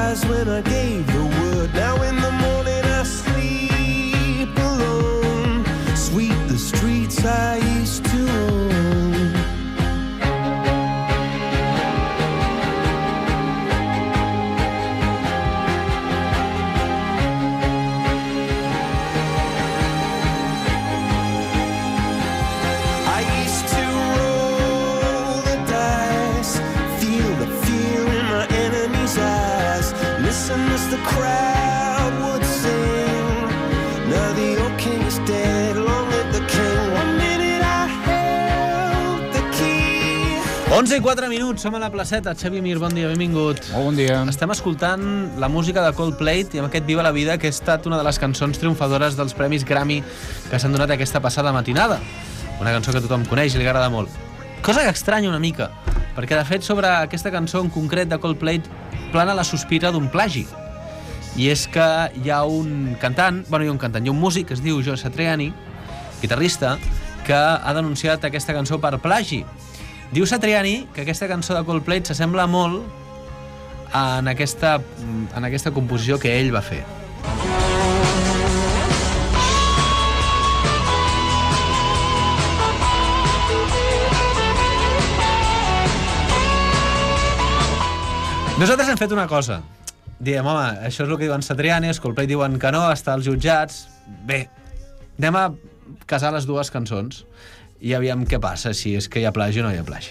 eyes when I gave the word. Now in the morning I sleep alone. Sweep the streets I used to own. I used to roll the dice, feel the fear in my enemy's eyes. Listen as the crowd would sing. Now the old king is dead, long live the king. 1 minute I held the key. 11:04, som a la placeta. Xavi Mir, bon dia, benvingut. Molt bon dia. Estem escoltant la música de Coldplay i amb aquest Viva la Vida, que ha estat una de les cançons triomfadores dels Premis Grammy que s'han donat aquesta passada matinada. Una cançó que tothom coneix i li agrada molt. Cosa que estranya una mica, perquè de fet sobre aquesta cançó en concret de Coldplay plana la sospira d'un plagi. I és que hi ha un cantant, hi ha un músic que es diu Joe Satriani, guitarrista, que ha denunciat aquesta cançó per plagi. Diu Satriani que aquesta cançó de Coldplay s'assembla molt en aquesta composició que ell va fer. Nosaltres hem fet una cosa. Diem, home, això és el que diuen Satriani, els Coldplay diuen que no, està als jutjats. Bé, anem a casar les dues cançons i aviam què passa, si és que hi ha plagi o no hi ha plagi.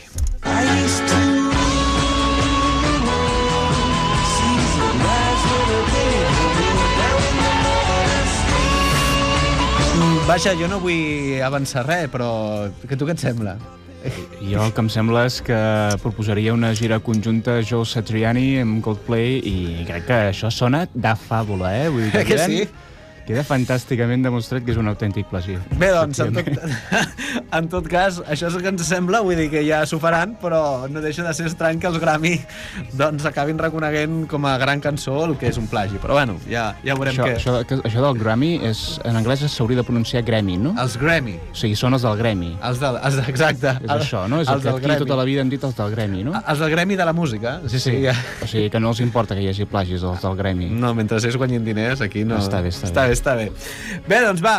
Vaja, jo no vull avançar res, però tu què et sembla? Jo el que em sembla és que proposaria una gira conjunta Joe Satriani amb Coldplay i crec que això sona de fàbula, Vull dir que sí? Queda fantàsticament demostrat que és un autèntic plagi. Bé, doncs, en tot cas, això és el que ens sembla, vull dir que ja s'ho faran, però no deixa de ser estrany que els Grammy doncs acabin reconeguent com a gran cançó el que és un plagi. Però bueno, ja veurem què... Això del Grammy, en anglès s'hauria de pronunciar Grammy, no? Els Grammy. O sigui, són els del Grammy. Exacte. És això, no? És el que aquí tota la vida hem dit els del Grammy, no? Els del Grammy de la música. Sí. O sigui, que no els importa que hi hagi plagis, els del Grammy. No, mentre ells guanyin diners, aquí no... Està bé. Bé, doncs va,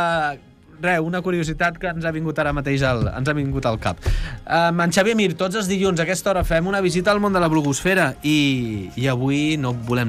una curiositat que ens ha vingut ara mateix al cap. En Xavi Mir, tots els dilluns a aquesta hora fem una visita al món de la blogosfera i avui no volem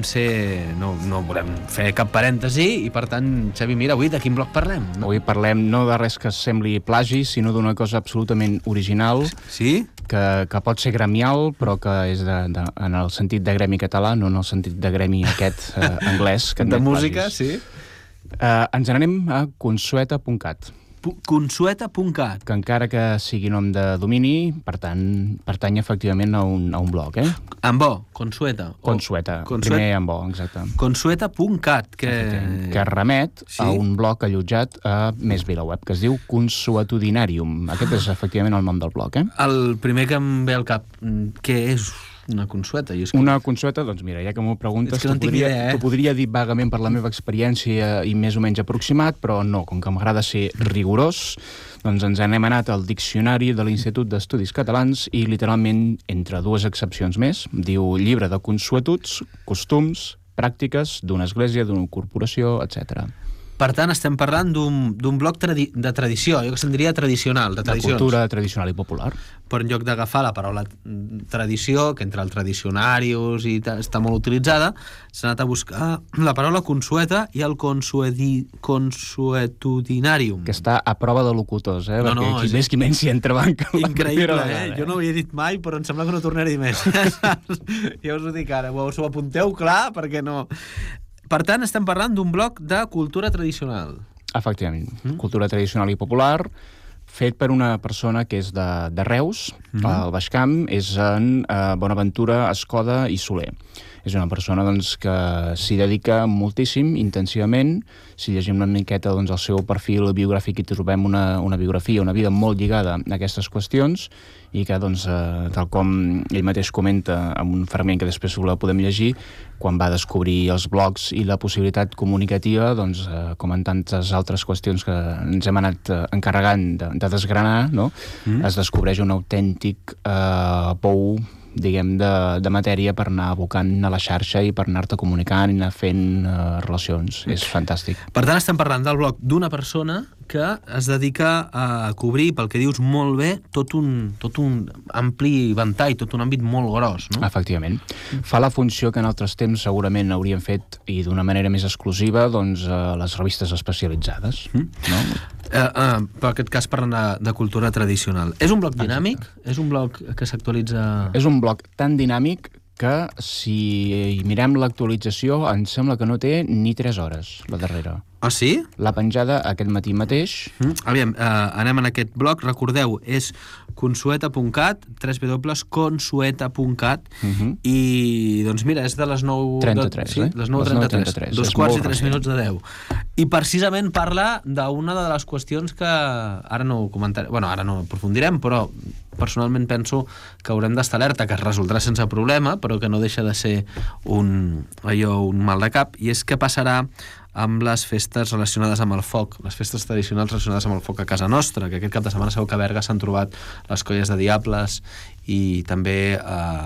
fer cap parèntesi i per tant, Xavi Mir, avui de quin blog parlem? No? Avui parlem no de res que sembli plagi, sinó d'una cosa absolutament original. Sí? Que pot ser gremial, però que és en el sentit de gremi català, no en el sentit de gremi aquest anglès. Que de música, plagis. Sí? Ens n'anem a consueta.cat. Consueta.cat. Que encara que sigui nom de domini, pertany efectivament a un blog, En bo, Consueta. Primer en bo, exacte. Consueta.cat, que remet a un blog allotjat a Més VilaWeb, que es diu Consuetudinarium. Aquest és efectivament el nom del blog, El primer que em ve al cap, què és una consueta? Una consueta, doncs mira, ja que m'ho preguntes, t'ho podria dir vagament per la meva experiència i més o menys aproximat, però no, com que m'agrada ser rigorós, doncs ens n'hem anat al diccionari de l'Institut d'Estudis Catalans i literalment, entre dues excepcions més, diu llibre de consuetuds, costums, pràctiques d'una església, d'una corporació, etc. Per tant, estem parlant d'un bloc de tradició, jo que se'n diria tradicional, de tradicions. De cultura tradicional i popular. Però en lloc d'agafar la paraula tradició, que entre el tradicionarius i està molt utilitzada, s'ha anat a buscar la paraula consueta i el consuetudinarium. Que està a prova de locutors, perquè qui més qui menys s'hi entrebanca. Increïble, Jo no ho he dit mai, però em sembla que no ho tornaré a dir més. Ja us ho dic ara, us ho apunteu clar, perquè no... Per tant, estem parlant d'un bloc de cultura tradicional. Efectivament, cultura tradicional i popular, fet per una persona que és de Reus, al Baix Camp, és en Bonaventura Escoda i Soler. És una persona doncs, que s'hi dedica moltíssim, intensivament. Si llegim una miqueta doncs, el seu perfil biogràfic hi trobem una biografia, una vida molt lligada a aquestes qüestions i que, doncs, tal com ell mateix comenta en un fragment que després la podem llegir, quan va descobrir els blogs i la possibilitat comunicativa, doncs, com en tantes altres qüestions que ens hem anat encarregant de desgranar, no? Es descobreix un autèntic pou diguem, de matèria per anar abocant a la xarxa i per anar-te comunicant i anar fent relacions. És fantàstic. Per tant, estem parlant del blog d'una persona que es dedica a cobrir, pel que dius molt bé, tot un ampli ventall, tot un àmbit molt gros, no? Efectivament. Fa la funció que en altres temps segurament haurien fet, i d'una manera més exclusiva, doncs, les revistes especialitzades. No? Per aquest cas parlant de cultura tradicional. És un blog dinàmic? És un blog que s'actualitza... És un blog tan dinàmic que si mirem l'actualització em sembla que no té ni 3 hores, la darrera. Ah, sí? L'ha penjada aquest matí mateix. Aviam, anem en aquest blog. Recordeu, és consueta.cat, www.consueta.cat, i, doncs mira, és de les 9.33, sí, les 9.33, 2:03 de 10. I precisament parla d'una de les qüestions que ara no comentaré, bueno, ara no aprofundirem, però personalment penso que haurem d'estar alerta, que es resoldrà sense problema, però que no deixa de ser un mal de cap, i és què passarà amb les festes relacionades amb el foc, les festes tradicionals relacionades amb el foc a casa nostra, que aquest cap de setmana segur que a Berga s'han trobat les colles de diables i també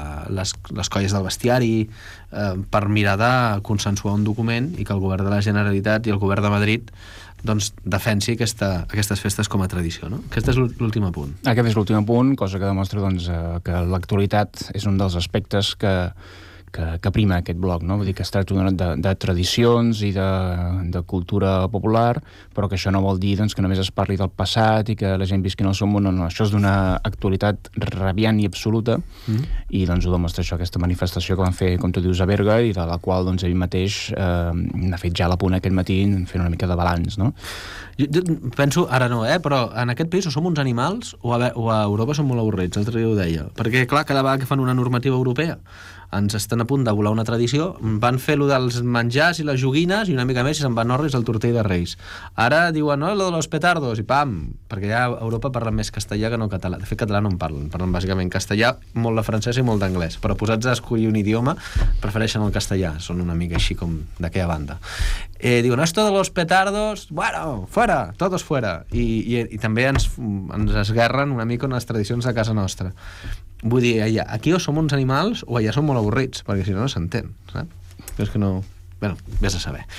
les colles del bestiari, per mirar de consensuar un document i que el govern de la Generalitat i el govern de Madrid doncs defensi aquestes festes com a tradició, no? Aquest és l'últim apunt. Aquest és l'últim apunt, cosa que demostra doncs, que l'actualitat és un dels aspectes que prima aquest blog, no? Vull dir que es tracta de tradicions i de cultura popular, però que això no vol dir doncs, que només es parli del passat i que la gent visqui en el seu món. No, això és d'una actualitat rabiant i absoluta, i doncs ho demostra això, aquesta manifestació que van fer, com tu dius, a Berga, i de la qual doncs, ell mateix n'ha fet ja la punt aquest matí fent una mica de balanç, no? Jo penso, ara no, però en aquest país o som uns animals o a Europa som molt avorrits, l'altre dia ho deia, perquè clar, cada vegada que fan una normativa europea ens estan a punt de volar una tradició, van fer lo dels menjars i les joguines i una mica més i se'n van Norris al tortell de Reis. Ara diuen, no, lo de los petardos, i pam, perquè ja a Europa parlen més castellà que no català. De fet, català no en parlen bàsicament castellà, molt de francès i molt d'anglès, però posats a escollir un idioma prefereixen el castellà, són una mica així com d'aquella banda. Diuen, esto de los petardos, bueno, fuera, todos fuera, i també ens esguerren una mica en les tradicions de casa nostra. Vull dir, aquí o som uns animals o allà som molt avorrits, perquè si no, no s'entén, saps? Però és que no... Bueno, vés a saber.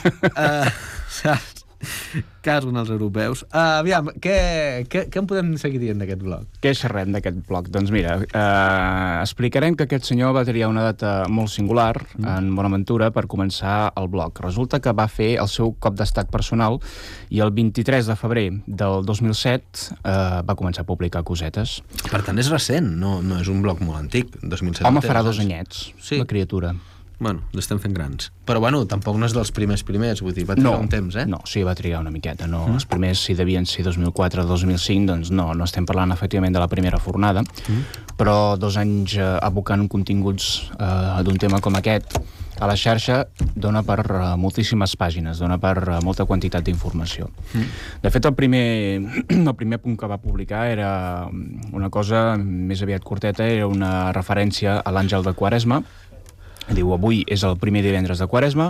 Saps? Casen els europeus. Aviam, què en podem seguir dient d'aquest blog? Què xerrem d'aquest blog? Doncs mira, explicarem que aquest senyor va triar una data molt singular en Bonaventura per començar el blog. Resulta que va fer el seu cop d'estat personal i el 23 de febrer del 2007 va començar a publicar cosetes. Per tant, és recent, no és un blog molt antic. 2007. Home, farà 2 anyets, sí. La criatura. Bueno, l'estem fent grans. Però bueno, tampoc no és dels primers, vull dir, va trigar un temps, No, sí, va trigar una miqueta. No, els primers, si devien ser 2004 o 2005, doncs no estem parlant efectivament de la primera fornada, però 2 anys abocant continguts d'un tema com aquest a la xarxa dona per moltíssimes pàgines, dona per molta quantitat d'informació. De fet, el primer punt que va publicar era una cosa més aviat curteta, era una referència a l'Àngel de Quaresma. Diu, avui és el primer divendres de Quaresma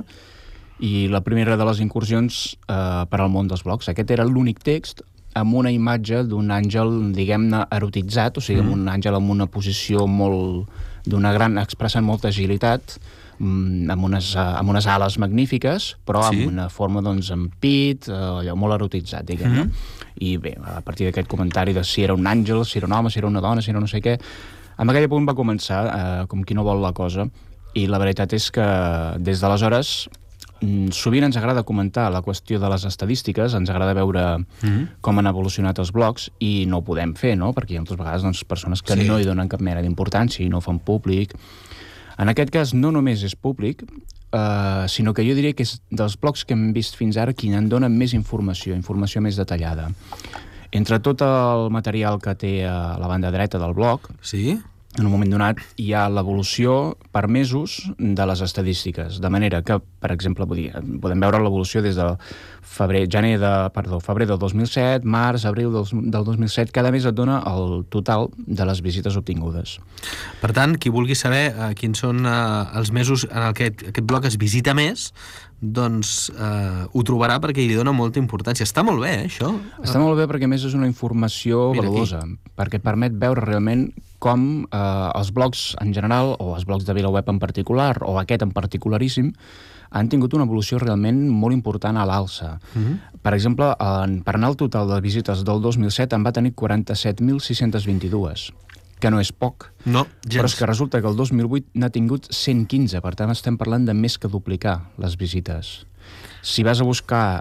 i la primera de les incursions per al món dels blogs. Aquest era l'únic text amb una imatge d'un àngel, diguem-ne, erotitzat, o sigui, amb un àngel amb una posició molt... expressant molta agilitat, amb unes ales magnífiques, però amb una forma, doncs, amb pit, allò molt erotitzat, diguem-ne. I bé, a partir d'aquest comentari de si era un àngel, si era un home, si era una dona, si era no sé què, en aquell punt va començar, com qui no vol la cosa, i la veritat és que des d'aleshores sovint ens agrada comentar la qüestió de les estadístiques, ens agrada veure com han evolucionat els blogs i no ho podem fer, no? Perquè hi ha moltes vegades doncs, persones que no hi donen cap mena d'importància i no ho fan públic. En aquest cas no només és públic, sinó que jo diria que és dels blogs que hem vist fins ara qui en dona més informació més detallada. Entre tot el material que té a la banda dreta del blog, en un moment donat hi ha l'evolució per mesos de les estadístiques, de manera que, per exemple, podem veure l'evolució des de febrer del 2007, març, abril del 2007, cada mes et dona el total de les visites obtingudes. Per tant, qui vulgui saber quins són els mesos en què aquest blog es visita més, doncs ho trobarà perquè li dona molta importància. Està molt bé, això? Està molt bé perquè, a més, és una informació valuosa, perquè et permet veure realment com els blogs en general, o els blogs de VilaWeb en particular, o aquest en particularíssim, han tingut una evolució realment molt important a l'alça. Per exemple, per anar al total de visites del 2007 en va tenir 47.622, que no és poc. No, gens. Però és que resulta que el 2008 n'ha tingut 115, per tant estem parlant de més que duplicar les visites. Si vas a buscar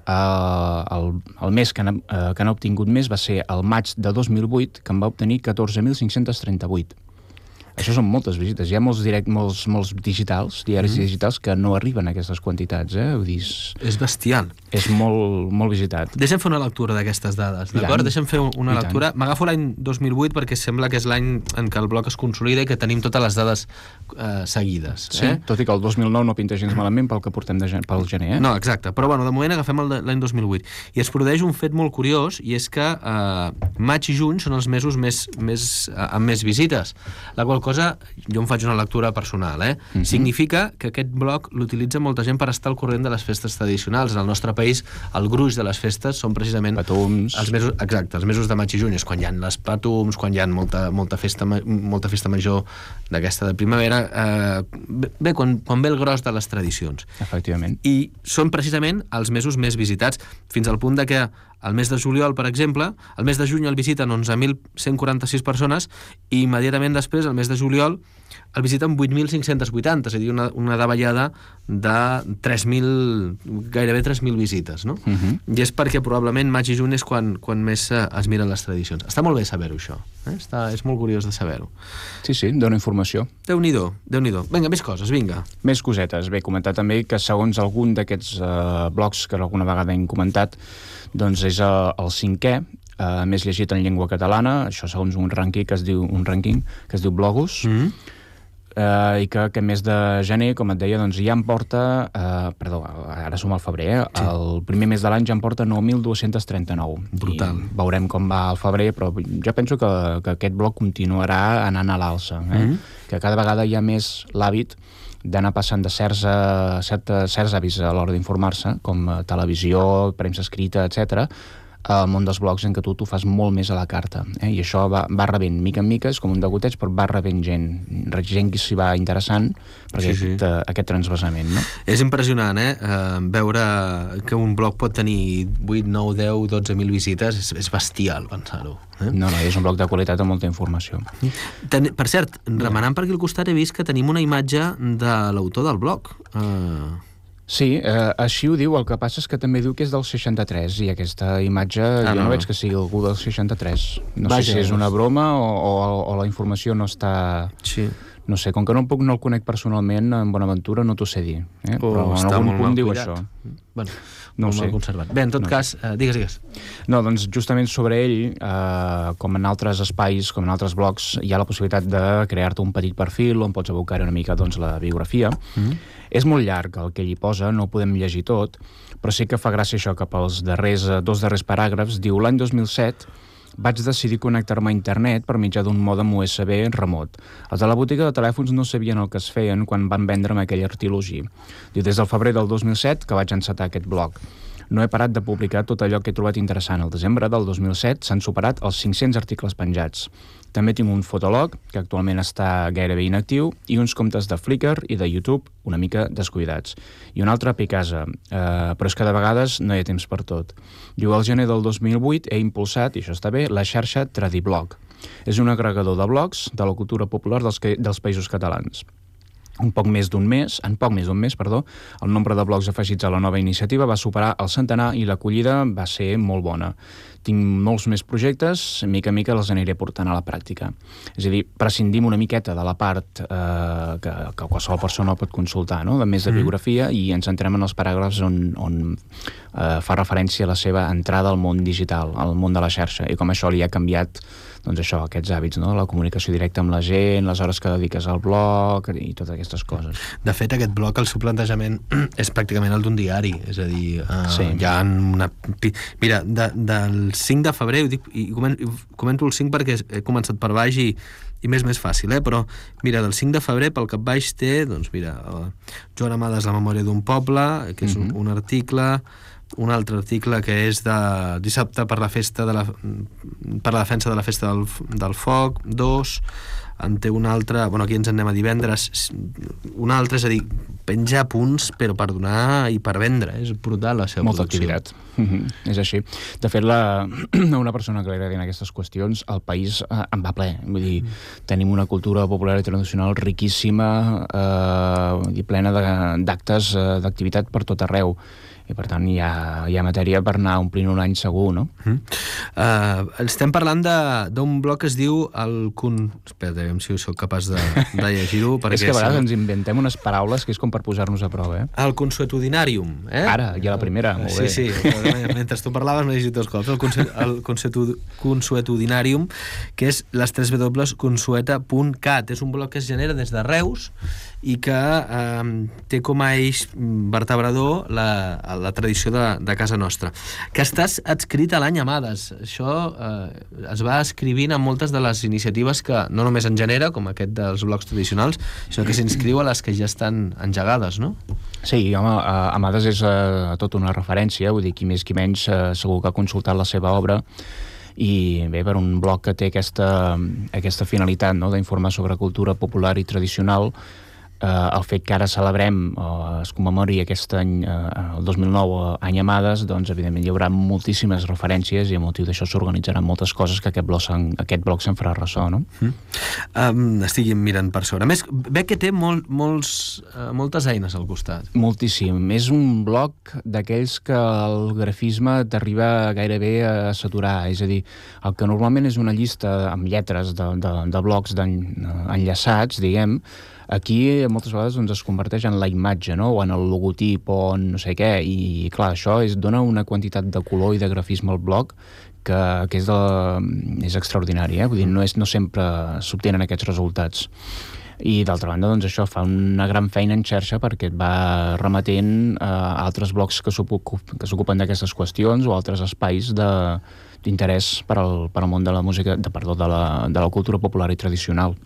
el mes que han obtingut més va ser el maig de 2008, que en va obtenir 14.538. Això són moltes visites. Hi ha molts digitals, diaris digitals, que no arriben a aquestes quantitats. Vull dir, és bestial. És molt, molt visitat. Deixa'm fer una lectura d'aquestes dades, d'acord? Deixa'm fer una lectura. M'agafo l'any 2008 perquè sembla que és l'any en què el blog es consolida i que tenim totes les dades seguides. Sí, tot i que el 2009 no pinta gens malament pel que portem pel gener. No, exacte. Però, bueno, de moment agafem l'any 2008. I es produeix un fet molt curiós, i és que maig i juny són els mesos amb més visites. La qual cosa, jo em faig una lectura personal, significa que aquest blog l'utilitza molta gent per estar al corrent de les festes tradicionals. En el nostre país, el gruix de les festes són precisament patums. Els mesos de maig i juny, és quan hi ha les patums, quan hi ha molta festa major d'aquesta de primavera, quan ve el gros de les tradicions. Efectivament. I són precisament els mesos més visitats, fins al punt de que el mes de juliol, per exemple, el mes de juny el visiten 11.146 persones i immediatament després, el mes de juliol, el visiten 8.580, és a dir, una davallada de 3.000, gairebé 3.000 visites, no? I és perquè probablement maig i juny és quan més es miren les tradicions. Està molt bé saber-ho, això. És molt curiós de saber-ho. Sí, dona informació. Déu-n'hi-do, Déu-n'hi-do. Vinga, més coses, vinga. Més cosetes. Bé, comentar també que segons algun d'aquests blogs que alguna vegada hem comentat, doncs és el 5è més llegit en llengua catalana, això segons un rànquing que es diu Blogus, i que aquest mes de gener, com et deia, doncs ja en porta, perdó, ara som al febrer, el primer mes de l'any ja en porta 9.239. Brutal. I veurem com va el febrer, però jo penso que aquest blog continuarà anant a l'alça, que cada vegada hi ha més l'hàbit d'anar passant de certs hàbits a l'hora d'informar-se, com televisió, premsa escrita, etc., al món dels blogs en què tu fas molt més a la carta. I això va rebent mica en mica, és com un de goteig, però va rebent gent que s'hi va interessant per aquest transvasament. No? És impressionant, veure que un blog pot tenir 8, 9, 10, 12.000 visites, és bestial pensar-ho. No, és un blog de qualitat amb molta informació. Per cert, remenant per aquí al costat he vist que tenim una imatge de l'autor del blog. Sí, així ho diu, el que passa és que també diu que és del 63 i aquesta imatge jo no veig que sigui algú del 63. No sé si és una broma o la informació no està... Sí. No sé, com que no el conec personalment, en Bonaventura no t'ho sé dir. Però en algun punt diu això. Bueno, no ho sé. Conservat. Bé, en tot cas, digues. No, doncs justament sobre ell, com en altres espais, com en altres blogs, hi ha la possibilitat de crear-te un petit perfil on pots abocar una mica la biografia. És molt llarg el que ell hi posa, no ho podem llegir tot, però sí que fa gràcia això, que pels dos darrers paràgrafs diu: l'any 2007 vaig decidir connectar-me a internet per mitjà d'un mòdem USB remot. Els de la botiga de telèfons no sabien el que es feien quan van vendre'm aquell artilogi. Diu, des del febrer del 2007 que vaig encetar aquest blog. No he parat de publicar tot allò que he trobat interessant. Al desembre del 2007 s'han superat els 500 articles penjats. També tinc un fotolog, que actualment està gairebé inactiu, i uns comptes de Flickr i de YouTube una mica descuidats. I un altre a Picasa, però és que de vegades no hi ha temps per tot. Diu, al gener del 2008 he impulsat, i això està bé, la xarxa Tradiblog. És un agregador de blogs de la cultura popular dels països catalans. En poc més d'un mes, el nombre de blogs afegits a la nova iniciativa va superar el centenar i l'acollida va ser molt bona. Tinc molts més projectes, mica en mica els aniré portant a la pràctica. És a dir, prescindim una miqueta de la part que qualsevol persona pot consultar, no? De més de biografia, i ens centrem en els paràgrafs on fa referència a la seva entrada al món digital, al món de la xarxa, i com això li ha canviat doncs això, aquests hàbits, no? La comunicació directa amb la gent, les hores que dediques al blog i totes aquestes coses. De fet, aquest blog, el seu plantejament és pràcticament el d'un diari, és a dir, hi ha una... Mira, del 5 de febrer, i comento el 5 perquè he començat per baix i m'és fàcil, però mira, del 5 de febrer pel cap baix té, doncs mira, Joan Amades, la memòria d'un poble, que és un article, un altre article que és de dissabte per la defensa de la festa del foc, 2, en té un altre, bueno, aquí ens en anem a divendres, un altre, és a dir, penja punts però per donar i per vendre, és brutal la seva molta producció. activitat. És així. De fet, una persona que li agradin aquestes qüestions, el país en va ple. Vull dir, tenim una cultura popular i tradicional riquíssima i plena d'actes, d'activitat per tot arreu. I per tant hi ha matèria per anar omplint un any segur, no? Estem parlant d'un blog que es diu espera, aviam si soc capaç de llegir-ho. És que a vegades ens inventem unes paraules que és com per posar-nos a prova, El Consuetudinarium, Ara, ja la primera, molt bé. Sí, mentre tu parlaves m'he llegit dos cops. El Consuetudinarium, que és les 3 www.consueta.cat. És un blog que es genera des de Reus i que té com a eix vertebrador la tradició de casa nostra. Que estàs adscrit a l'any Amades. Això es va escrivint en moltes de les iniciatives que no només en genera, com aquest dels blogs tradicionals, sinó que s'inscriu a les que ja estan engegades, no? Sí, home, Amades és tota una referència, vull dir, qui més qui menys segur que ha consultat la seva obra, i bé, per un blog que té aquesta finalitat, no?, d'informar sobre cultura popular i tradicional, el fet que ara celebrem es commemori aquest any, el 2009, any Amades, doncs evidentment hi haurà moltíssimes referències i a motiu d'això s'organitzaran moltes coses que aquest blog se'n farà ressò, no? Estic mirant per sobre. A més, ve que té moltes eines al costat. Moltíssim. És un blog d'aquells que el grafisme t'arriba gairebé a saturar, és a dir, el que normalment és una llista amb lletres de blogs enllaçats, diguem, aquí moltes vegades doncs, es converteix en la imatge, no?, o en el logotip o en no sé què, i clar, això dona una quantitat de color i de grafisme al blog que és extraordinari, Vull dir, no sempre s'obtenen aquests resultats. I d'altra banda, doncs això fa una gran feina en xarxa perquè et va remetent a altres blogs que s'ocupen d'aquestes qüestions o altres espais d'interès per al món de la música, de la cultura popular i tradicional.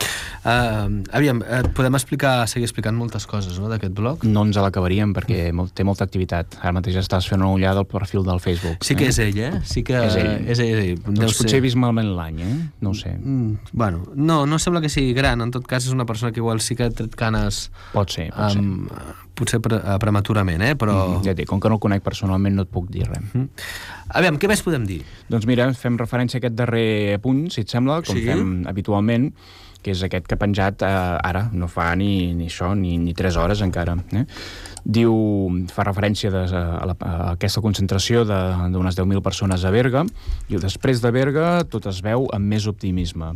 Aviam, podem seguir explicant moltes coses, no?, d'aquest blog? No ens l'acabaríem perquè té molta activitat. Ara mateix estàs fent una ullada al perfil del Facebook. Sí que és ell, Sí que és ell. És ell. Doncs potser he vist malament l'any, No ho sé. Bueno, no sembla que sigui gran. En tot cas és una persona que igual sí que ha tret canes. Pot ser. Potser prematurament, però... Ja et dic, com que no el conec personalment no et puc dir res. Aviam, què més podem dir? Doncs mira, fem referència a aquest darrer punt, si et sembla, com fem habitualment, que és aquest que ha penjat ara, no fa ni això, ni 3 hores encara. Diu, fa referència a aquesta concentració d'unes 10.000 persones a Berga, i després de Berga tot es veu amb més optimisme.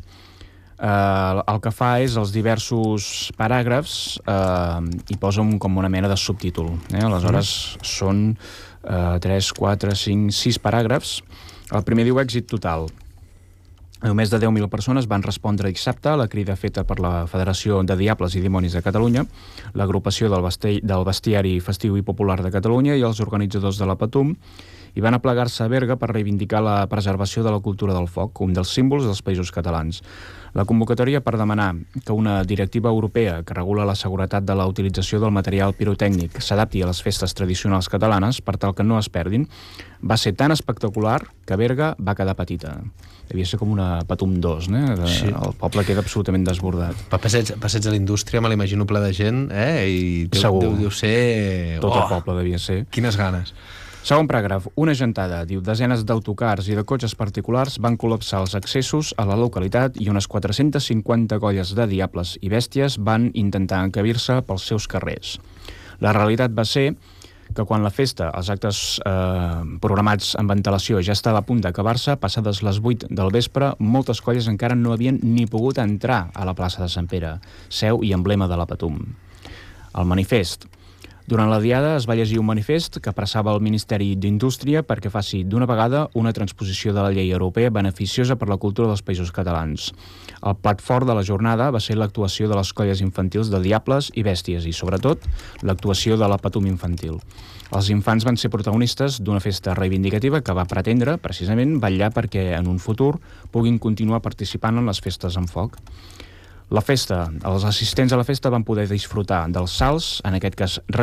El que fa és els diversos paràgrafs i posa com una mena de subtítol. Aleshores són 3, 4, 5, 6 paràgrafs. El primer diu èxit total. Més de 10.000 persones van respondre dissabte a la crida feta per la Federació de Diables i Dimonis de Catalunya, l'agrupació del Bestiari Festiu i Popular de Catalunya i els organitzadors de la Patum, i van aplegar-se a Berga per reivindicar la preservació de la cultura del foc, un dels símbols dels països catalans. La convocatòria per demanar que una directiva europea que regula la seguretat de la utilització del material pirotècnic s'adapti a les festes tradicionals catalanes per tal que no es perdin va ser tan espectacular que Berga va quedar petita. Devia ser com una Patum 2, Sí. El poble queda absolutament desbordat. Passeig a la indústria, me l'imagino ple de gent, i deu ser... Tot el poble devia ser. Quines ganes. Segon paràgraf, una gentada, diu, desenes d'autocars i de cotxes particulars van col·lapsar els accessos a la localitat i unes 450 colles de diables i bèsties van intentar encabir-se pels seus carrers. La realitat va ser que quan la festa, els actes programats amb antelació ja estava a punt d'acabar-se, passades les 8 del vespre, moltes colles encara no havien ni pogut entrar a la plaça de Sant Pere, seu i emblema de la Patum. El manifest. Durant la diada es va llegir un manifest que apressava el Ministeri d'Indústria perquè faci d'una vegada una transposició de la llei europea beneficiosa per la cultura dels països catalans. El plat fort de la jornada va ser l'actuació de les colles infantils de diables i bèsties i, sobretot, l'actuació de la Patum infantil. Els infants van ser protagonistes d'una festa reivindicativa que va pretendre, precisament, vetllar perquè en un futur puguin continuar participant en les festes amb foc. La festa, els assistents a la festa van poder disfrutar dels salts, en aquest cas reivindicatius, de la Patum fora de temporada, però a la mateixa plaça. La festa, els assistents a la festa van poder disfrutar dels salts, en aquest cas reivindicatius, de la Patum fora de temporada, però a la mateixa plaça. La festa, els assistents a la festa van poder disfrutar dels salts, en aquest cas reivindicatius, de la Patum fora de temporada, però a la mateixa plaça.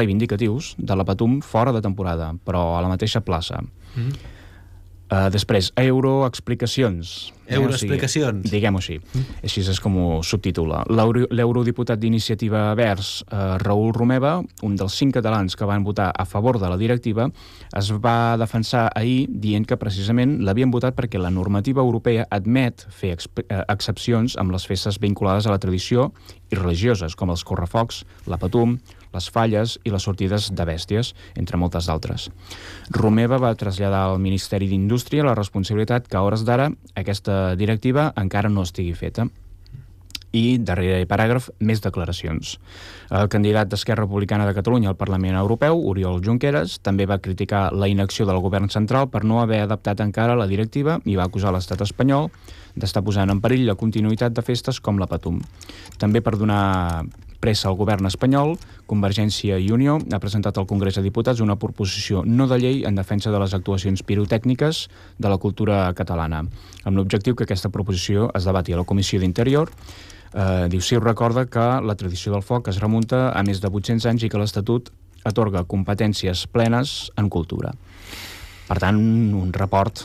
Després, euroexplicacions. Euroexplicacions. Diguem-ho així. Així és com ho subtitula. L'eurodiputat d'Iniciativa Verds, Raül Romeva, un dels 5 catalans que van votar a favor de la directiva, es va defensar ahir dient que precisament l'havien votat perquè la normativa europea admet fer excepcions amb les festes vinculades a la tradició i religioses, com els correfocs, la patum, les falles i les sortides de bèsties, entre moltes d'altres. Romeva va traslladar al Ministeri d'Indústria la responsabilitat que a hores d'ara aquesta directiva encara no estigui feta. I, darrere paràgraf, més declaracions. El candidat d'Esquerra Republicana de Catalunya al Parlament Europeu, Oriol Junqueras, també va criticar la inacció del govern central per no haver adaptat encara la directiva i va acusar l'estat espanyol d'estar posant en perill la continuïtat de festes com la Patum. També per donar pressa al govern espanyol, Convergència i Unió ha presentat al Congrés de Diputats una proposició no de llei en defensa de les actuacions pirotècniques de la cultura catalana, amb l'objectiu que aquesta proposició es debati a la Comissió d'Interior. Diu, sí, recorda que la tradició del foc es remunta a més de 800 anys i que l'Estatut atorga competències plenes en cultura. Per tant, un report,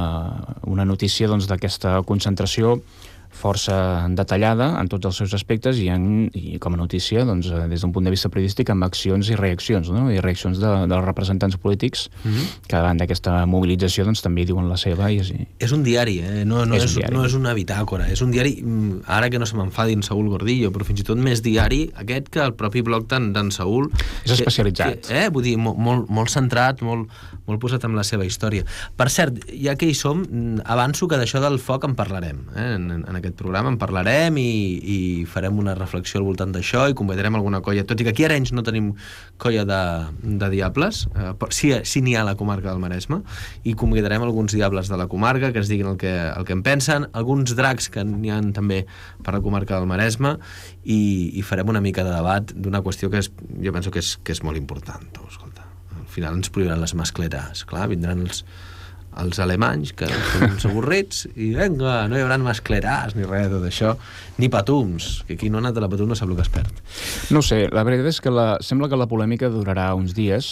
una notícia d'aquesta concentració força detallada en tots els seus aspectes i com a notícia, des d'un punt de vista periodístic, amb accions i reaccions, no? I reaccions dels representants polítics que davant d'aquesta mobilització també diuen la seva. És un diari, no és una bitàcora, és un diari, ara que no se m'enfadi en Saúl Gordillo, però fins i tot més diari aquest que el propi blog d'en Saúl. És especialitzat. Vull dir, molt centrat, molt posat amb la seva història. Per cert, ja que hi som, avanço que d'això del foc en parlarem, en aquest programa en parlarem i farem una reflexió al voltant d'això i convidarem alguna colla, tot i que aquí a Arenys no tenim colla de diables, sí n'hi ha a la comarca del Maresme, i convidarem alguns diables de la comarca que ens diguin el que en pensen, alguns dracs que n'hi ha també per la comarca del Maresme, i farem una mica de debat d'una qüestió que jo penso que és molt important. Escolta, al final ens prohibiran les mascleres, clar, vindran els alemanys, que són uns avorrits, i vinga, no hi haurà masclerars ni res de tot això, ni patums, que aquí no ha anat a la patum no sap el que es perd. No ho sé, la veritat és que sembla que la polèmica durarà uns dies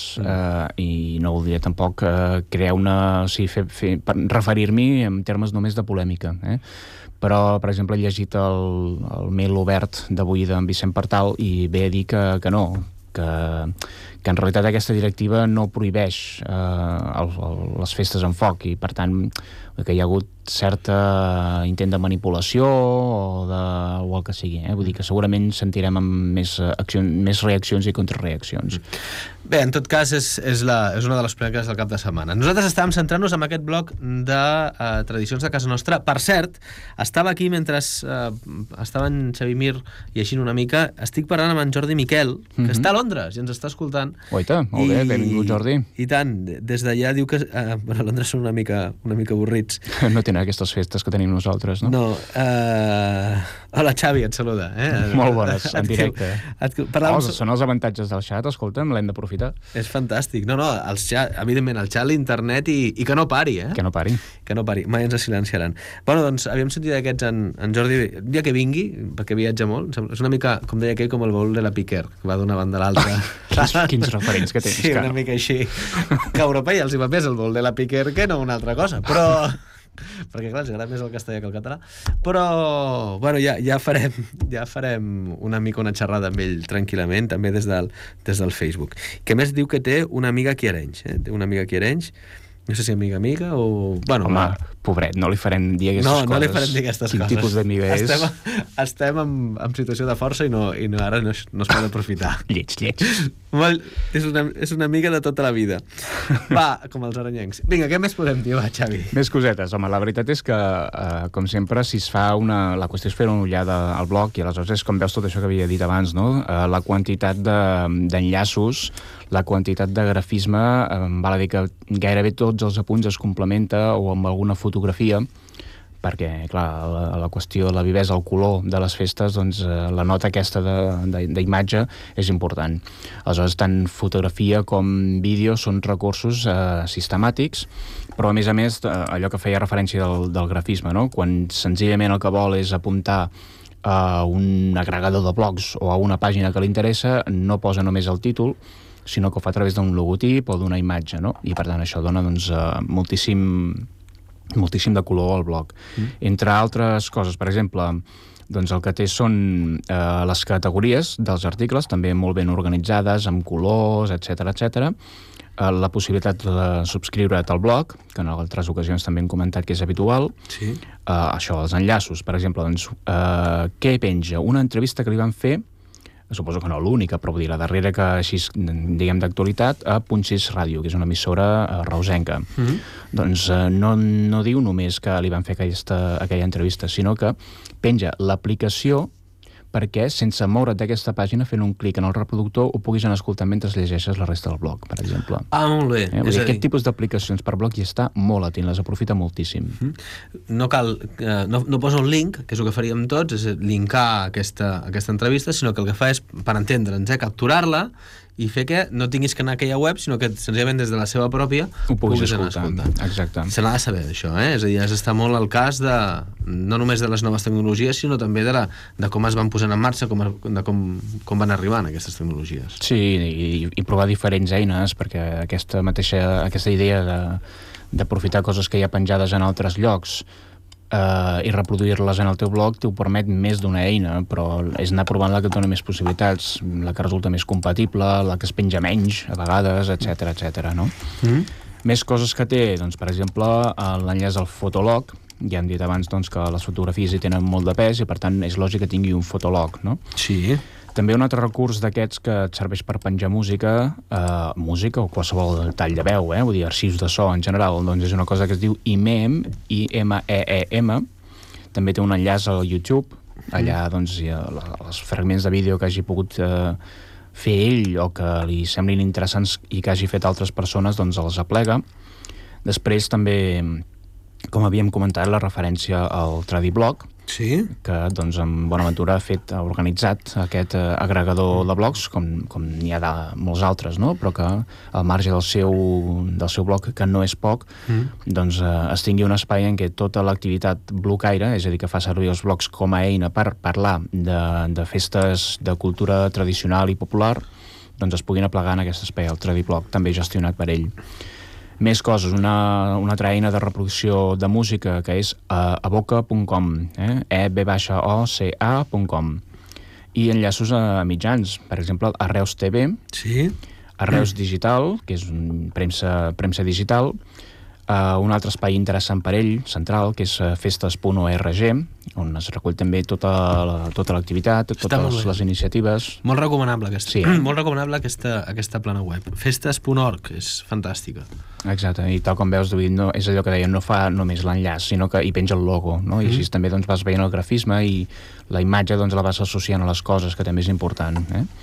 i no voldria tampoc crear referir-m'hi en termes només de polèmica, però, per exemple, he llegit el mail obert d'avui d'en Vicent Partal i ve a dir que no, que en realitat aquesta directiva no prohibeix les festes en foc i, per tant, que hi ha hagut cert intent de manipulació o el que sigui. Vull dir que segurament sentirem amb més reaccions i contrarreaccions. Bé, en tot cas, és una de les polèmiques del cap de setmana. Nosaltres estàvem centrant-nos en aquest bloc de tradicions de casa nostra. Per cert, estava aquí mentre estava en Xavi Mir llegint una mica, estic parlant amb en Jordi Miquel, que està a Londres i ens està escoltant. Oita, molt bé, benvingut, Jordi. I tant, des d'allà diu que a Londres són una mica avorrits. No tenen aquestes festes que tenim nosaltres, no? No. Hola, Xavi, et saluda. Molt bones, en directe. Són els avantatges del xat, escolta'm, l'hem d'aprofitar. És fantàstic. No, evidentment, el xat, l'internet i que no pari, Que no pari. Que no pari, mai ens silenciaran. Bueno, doncs, havíem sentit aquests en Jordi, el dia que vingui, perquè viatja molt, és una mica, com deia aquell, com el baúl de la Piquer, que va d'una banda a l'altra. Quins referents que tens, sí, una mica així. Que a Europa ja els hi va més el baúl de la Piquer que no una altra cosa, però... perquè clar, ens agrada més el castellà que el català, però bueno, ja farem una mica una xerrada amb ell tranquil·lament, també des del Facebook, que més diu que té una amiga aquí a Arenys, té una amiga aquí a Arenys, no sé si amiga o... Bueno, home, pobret, no li farem dir aquestes coses. No li farem dir aquestes coses. Quin tipus d'amiga és? Estem en situació de força i ara no es pot aprofitar. Lleig. És una amiga de tota la vida. Va, com els aranyencs. Vinga, què més podem dir, Xavi? Més cosetes. Home, la veritat és que, com sempre, si es fa la qüestió és fer una ullada al blog i aleshores és com veus tot això que havia dit abans, no? La quantitat d'enllaços, la quantitat de grafisme, val a dir que gairebé tots els apunts es complementa o amb alguna fotografia, perquè, clar, la qüestió de la vivesa, el color de les festes, doncs la nota aquesta d'imatge és important. Aleshores, tant fotografia com vídeo són recursos sistemàtics, però a més, allò que feia referència del grafisme, no? Quan senzillament el que vol és apuntar a un agregador de blogs o a una pàgina que li interessa, no posa només el títol, sinó que ho fa a través d'un logotip o d'una imatge, no? I per tant això dona moltíssim moltíssim de color al blog. Entre altres coses, per exemple, doncs el que té són les categories dels articles, també molt ben organitzades, amb colors, etc. La possibilitat de subscriure't al blog, que en altres ocasions també hem comentat que és habitual. Sí. Això, els enllaços, per exemple, doncs, què penja? Una entrevista que li van fer, suposo que no l'única, però vull dir, la darrera que així, diguem, d'actualitat, a Punt 6 Ràdio, que és una emissora reusenca. Doncs no diu només que li van fer aquella entrevista, sinó que penja l'aplicació perquè, sense moure't d'aquesta pàgina, fent un clic en el reproductor, ho puguis anar escoltant mentre llegeixes la resta del blog, per exemple. Molt bé. Vull dir, aquest tipus d'aplicacions per blog hi està molt atent, les aprofita moltíssim. No cal... No posa un link, que és el que faríem tots, és linkar aquesta entrevista, sinó que el que fa és, per entendre'ns, capturar-la i fer que no tinguis que anar a aquella web, sinó que senzillament des de la seva pròpia ho puguis escoltar. Exacte. Se n'ha de saber d'això, És a dir, has d'estar molt al cas de, no només de les noves tecnologies, sinó també de com es van posant en marxa, de com van arribant aquestes tecnologies. Sí, i provar diferents eines, perquè aquesta idea d'aprofitar coses que hi ha penjades en altres llocs i reproduir-les en el teu blog t'ho permet més d'una eina, però és anar provant la que et dona més possibilitats, la que resulta més compatible, la que es penja menys a vegades, etc. no? Més coses que té, doncs, per exemple, l'enllaç al Fotolog. Ja hem dit abans doncs, que les fotografies hi tenen molt de pes i per tant és lògic que tingui un Fotolog, no? Sí. També un altre recurs d'aquests que et serveix per penjar música o qualsevol tall de veu, vull dir, arxius de so en general, doncs és una cosa que es diu IMEM, I-M-E-E-M. També té un enllaç al YouTube, allà doncs hi ha els fragments de vídeo que hagi pogut fer ell o que li semblin interessants i que hagi fet altres persones, doncs els aplega. Després també, com havíem comentat, la referència al Tradiblog, sí? Que doncs, en Bonaventura ha organitzat aquest agregador de blogs, com n'hi ha de molts altres, no? Però que al marge del seu blog, que no és poc, doncs es tingui un espai en què tota l'activitat blocaire, és a dir, que fa servir els blogs com a eina per parlar de festes de cultura tradicional i popular, doncs es puguin aplegar en aquest espai, el Tradiblog, també gestionat per ell. Més coses, una altra eina de reproducció de música que és evoca.com, EBOCA.com, i enllaços a mitjans, per exemple, Arreus TV, sí? Arreus Digital, que és premsa digital, un altre espai interessant per ell, central, que és festes.org, on es recull també tota l'activitat, totes les iniciatives. Molt recomanable aquesta, sí. Molt recomanable aquesta plana web. Festes.org, és fantàstica. Exacte, i tal com veus, no, és allò que deien, no fa només l'enllaç, sinó que hi penja el logo, no? I així també doncs, vas veient el grafisme i la imatge doncs, la vas associant a les coses, que també és important,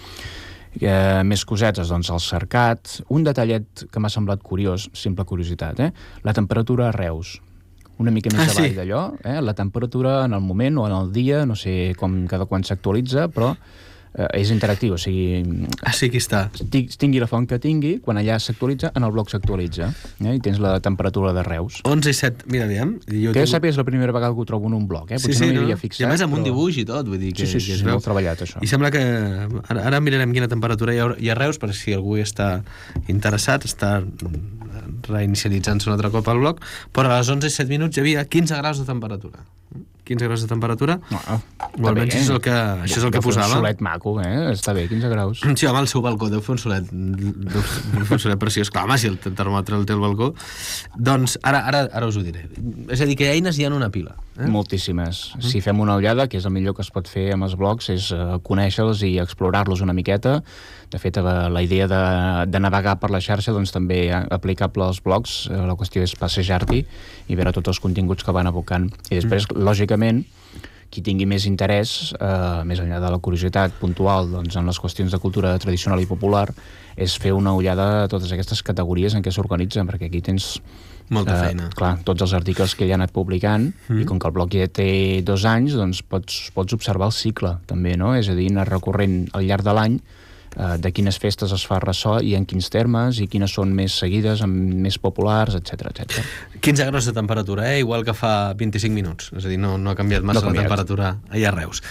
més cosetes, doncs el cercat, un detallet que m'ha semblat curiós, simple curiositat, la temperatura a Reus, una mica més avall d'allò, la temperatura en el moment o en el dia, no sé cada quan s'actualitza, però és interactiu, o sigui... sí, aquí està. Tingui la font que tingui, quan allà s'actualitza, en el blog s'actualitza, i tens la temperatura de Reus. 11 i 7, mira, aviam. Que jo sàpiga és la primera vegada que ho trobo en un blog, potser no m'hi havia fixat. I a més amb un dibuix i tot, vull dir que... Sí, molt treballat, això. I sembla que... Ara mirarem quina temperatura hi ha a Reus, per si algú està interessat, està reinicialitzant-se un altre cop al blog, però a les 11 i 7 minuts hi havia 15 graus de temperatura. 15 graus de temperatura. Almenys això és el que posava. Un solet maco, està bé, 15 graus. Sí, home, el seu balcó deu fer un solet preciós. Clar, home, si el termòmetre el té al balcó. Doncs ara us ho diré. És a dir, que eines hi ha una pila. Moltíssimes. Si fem una ullada, que és el millor que es pot fer amb els blogs, és conèixer-los i explorar-los una miqueta. De fet, la idea de navegar per la xarxa doncs, també aplicable als blogs. La qüestió és passejar-t'hi i veure tots els continguts que van abocant. I després, lògicament, qui tingui més interès, més enllà de la curiositat puntual doncs, en les qüestions de cultura tradicional i popular, és fer una ullada a totes aquestes categories en què s'organitzen, perquè aquí tens molta feina. Clar, tots els articles que ell ha anat publicant, i com que el blog ja té 2 anys, doncs pots observar el cicle, també, no? És a dir, anar recorrent al llarg de l'any de quines festes es fa ressò i en quins termes, i quines són més seguides, més populars, etc etc. 15 graus de temperatura, igual que fa 25 minuts. És a dir, no ha canviat massa la temperatura allà a Reus.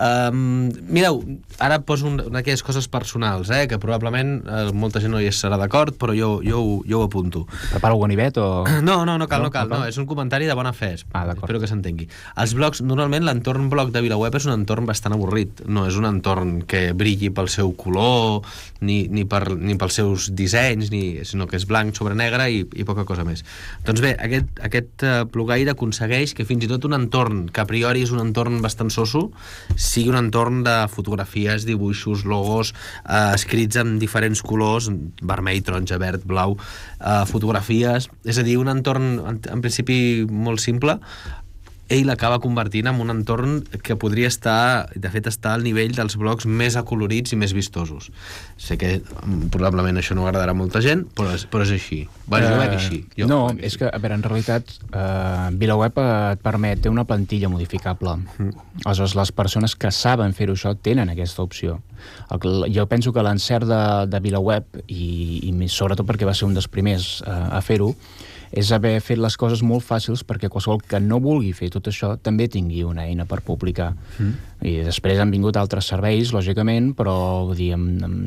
Mireu, ara poso d'aquelles coses personals, que probablement molta gent no hi estarà d'acord, però jo ho apunto. Prepara algun ganivet o...? No cal. No, és un comentari de bona fe. Espero que s'entengui. Els blogs, normalment l'entorn blog de VilaWeb és un entorn bastant avorrit. No és un entorn que brilli pel seu color, ni pels seus dissenys, sinó que és blanc sobre negre i poca cosa més. Doncs bé, aquest blogaire aconsegueix que fins i tot un entorn que a priori és un entorn bastant soso sigui un entorn de fotografies, dibuixos, logos, escrits amb diferents colors, vermell, taronja, verd, blau, fotografies, és a dir, un entorn en principi molt simple. Ell l'acaba convertint en un entorn que podria estar, de fet està al nivell dels blogs més acolorits i més vistosos. Sé que probablement això no agradarà a molta gent, però és així. Jo veig així. És que, a veure, en realitat VilaWeb et permet, té una plantilla modificable. Aleshores, les persones que saben fer-ho això tenen aquesta opció. Jo penso que l'encert de VilaWeb, i sobretot perquè va ser un dels primers a fer-ho, és haver fet les coses molt fàcils perquè qualsevol que no vulgui fer tot això també tingui una eina per publicar. I després han vingut altres serveis, lògicament, però vull dir,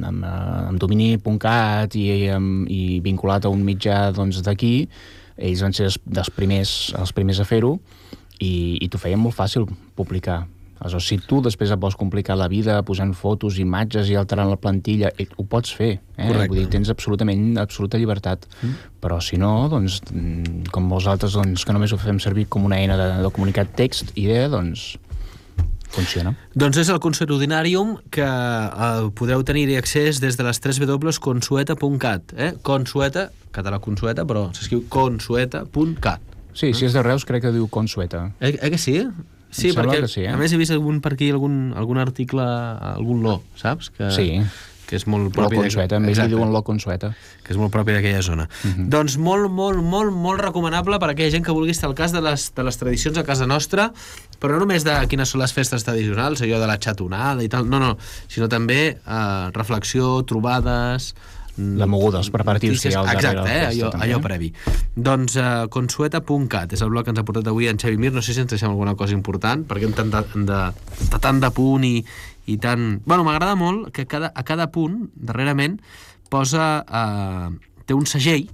amb domini.cat i vinculat a un mitjà d'aquí, ells van ser els primers a fer-ho i t'ho feien molt fàcil publicar. Aleshores, si tu després et vols complicar la vida posant fotos, imatges i alterant la plantilla, ho pots fer. Vull dir, tens absoluta llibertat. Però si no, doncs, com molts altres que només ho fem servir com una eina de comunicat text, idea, doncs funciona. Doncs és el Concert Ordinàrium, que podeu tenir-hi accés des de les www.consueta.cat. Consueta, català Consueta, però s'escriu consueta.cat. Sí, si és de Reus crec que diu Consueta. Que sí? Sí, perquè a més he vist per aquí algun article, algun lo, saps? Que és molt propi... Lo Consueta, a més li diuen Lo Consueta. Que és molt propi d'aquella zona. Doncs molt recomanable per a aquella gent que vulgui estar al cas de les tradicions a casa nostra, però no només de quines són les festes tradicionals, allò de la xatonada i tal, no, sinó també reflexió, trobades... La moguda, els preparatius que hi ha al darrere. Exacte, allò previ. Doncs consueta.cat és el blog que ens ha portat avui en Xavi Mir. No sé si ens deixem alguna cosa important, perquè està tant de punt i tant... Bueno, m'agrada molt que a cada punt, darrerament, posa... té un segell,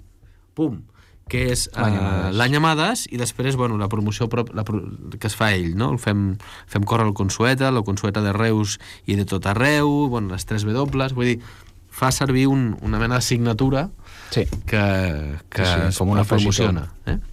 que és l'any Amades, i després, la promoció que es fa ell, no? Fem córrer el Consueta, la Consueta de Reus i de tot arreu, les 3 W, vull dir, fa servir una mena de signatura que com una promociona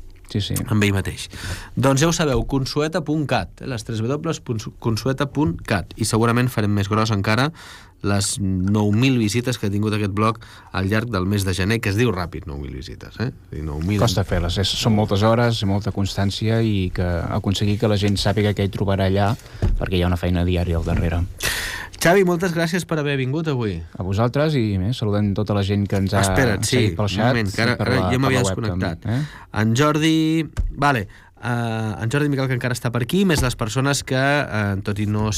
amb ell mateix. Doncs ja ho sabeu, consueta.cat, les 3 W, consueta.cat, i segurament farem més gros encara les 9.000 visites que ha tingut aquest blog al llarg del mes de gener, que es diu ràpid, 9.000 visites. 9.000... Costa fer-les, són moltes hores, molta constància, i que aconseguir que la gent sàpiga què hi trobarà allà, perquè hi ha una feina diària al darrere. Xavi, moltes gràcies per haver vingut avui. A vosaltres, i saludem tota la gent que ens ha seguit pel xat. Espera't, que ara ja m'havia desconnectat. En Jordi... en Jordi Miquel, que encara està per aquí, més les persones que, tot i no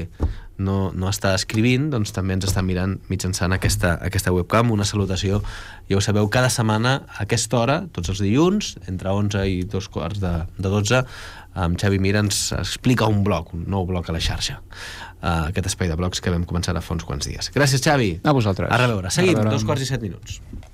està escrivint, doncs també ens estan mirant mitjançant aquesta webcam. Una salutació, ja ho sabeu, cada setmana a aquesta hora, tots els dilluns, entre 11 i 2:45 amb Xavi Mir ens explica un nou blog a la xarxa. Aquest espai de blogs que vam començar a fa uns quants dies. Gràcies, Xavi. A vosaltres. A reveure. Seguim, 2:07.